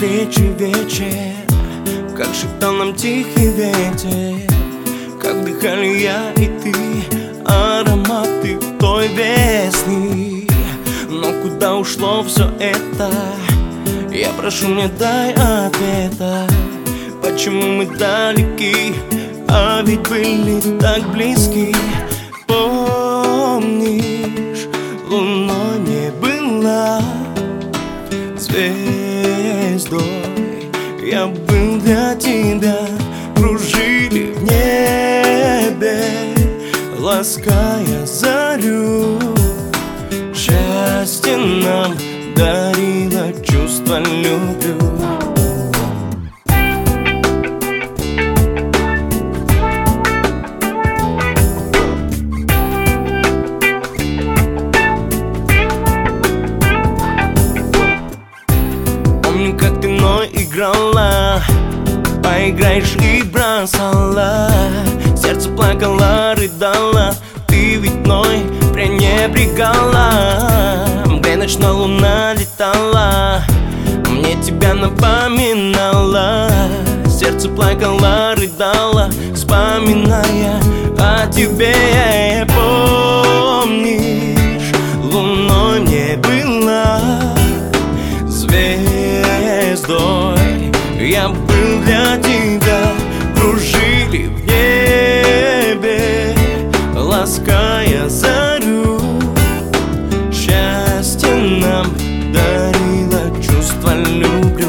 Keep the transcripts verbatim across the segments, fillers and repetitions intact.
встречи вечер, как шептал нам тихий ветер, как вдыхали я и ты ароматы той весны. Но куда ушло все это? Я прошу, мне дай ответа. Почему мы далеки, а ведь были так близки? Помнишь, луной не была, звездой я был для тебя. Кружили в небе, лаская зарю. Счастье нам дарило чувство «люблю». Помню, как ты мной играла, поиграешь и бросала. Сердце плакало, рыдало, ты ведь мной пренебрегала. Где ночная луна летала, мне тебя напоминала. Сердце плакало, рыдало, вспоминая о тебе. Помнишь, луной не была, звездой я был для тебя. Кружили в небе, лаская зарю. Счастье нам дарило чувство «люблю».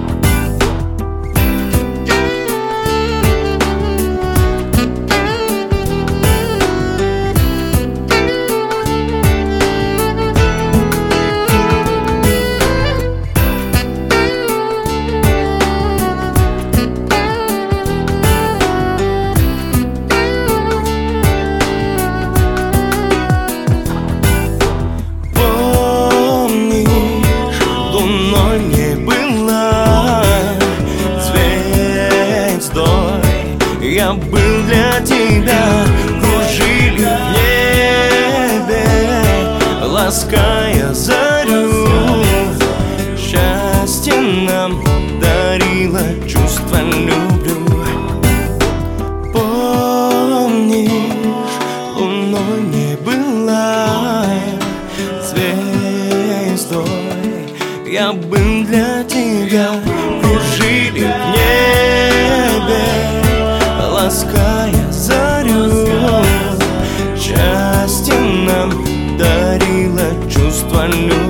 Я был для тебя. Кружили в небе, лаская зарю. Счастье нам дарило чувство «люблю». Помнишь, луной не была, звездой я был для тебя. Кружили в небе, лаская зарю. Счастье нам дарило чувство «люблю».